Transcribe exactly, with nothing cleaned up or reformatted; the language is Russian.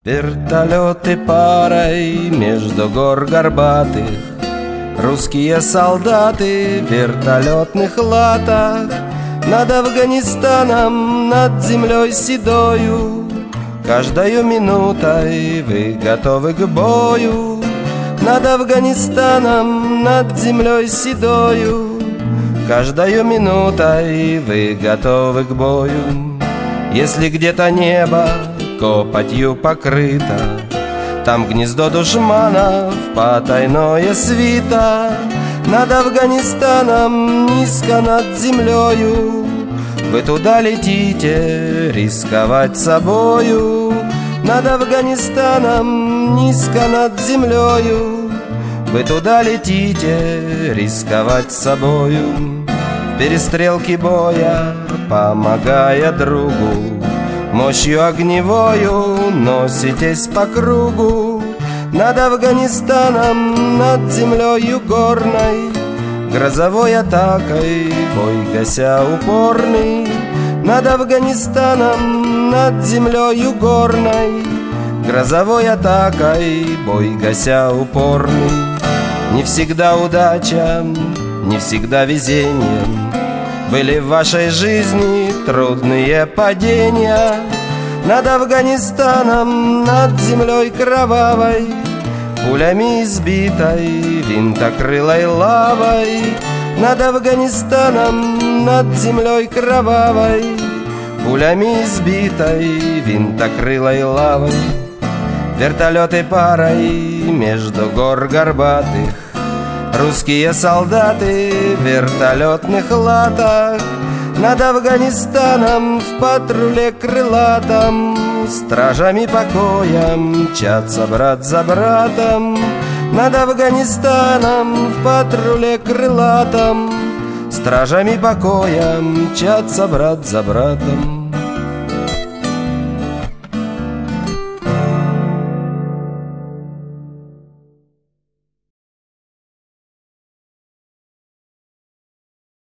Вертолеты парой между гор горбатых, русские солдаты в вертолетных латах. Над Афганистаном, над землей седою, каждою минутой вы готовы к бою. Над Афганистаном, над землей седою, каждою минутой вы готовы к бою. Если где-то небо копотью покрыто, там гнездо душманов потайное свито. Над Афганистаном, низко над землею, вы туда летите рисковать собою. Над Афганистаном, низко над землею, вы туда летите рисковать собою. В перестрелке боя, помогая другу, мощью огневою носитесь по кругу. Над Афганистаном, над землею горной, грозовой атакой бой гася упорный. Над Афганистаном, над землею горной, грозовой атакой бой гася упорный. Не всегда удача, не всегда везение, были в вашей жизни трудные падения. Над Афганистаном, над землей кровавой, пулями избитой, винтокрылой лавой. Над Афганистаном, над землей кровавой, пулями избитой, винтокрылой лавой. Вертолеты парой между гор горбатых, русские солдаты в вертолетных латах. Над Афганистаном в патруле крылатом, стражами покоя мчатся брат за братом. Над Афганистаном в патруле крылатом, стражами покоя мчатся брат за братом.